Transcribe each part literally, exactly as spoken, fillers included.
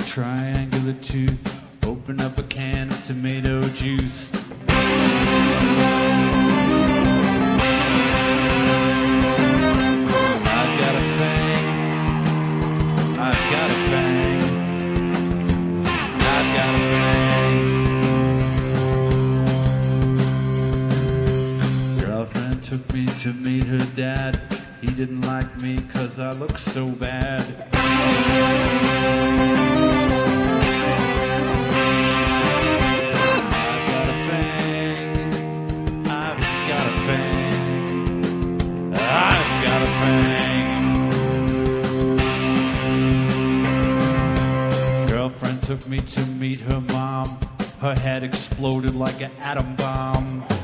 triangular tooth. Open up a can of tomato juice. I've got a fang. I've got a fang. I've got a fang. Girlfriend took me to meet her dad. He didn't like me 'cause I look so bad. I've got a fang. I've got a fang. I've got a fang. Girlfriend took me to meet her mom. Her head exploded like an atom bomb.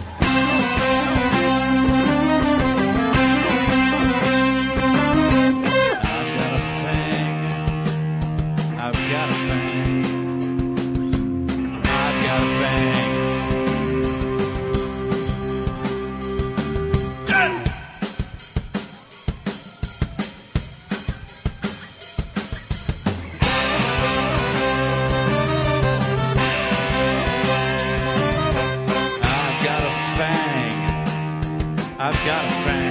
I've got a fang. I've got a fang. Yes! I've got a fang. I've got a fang.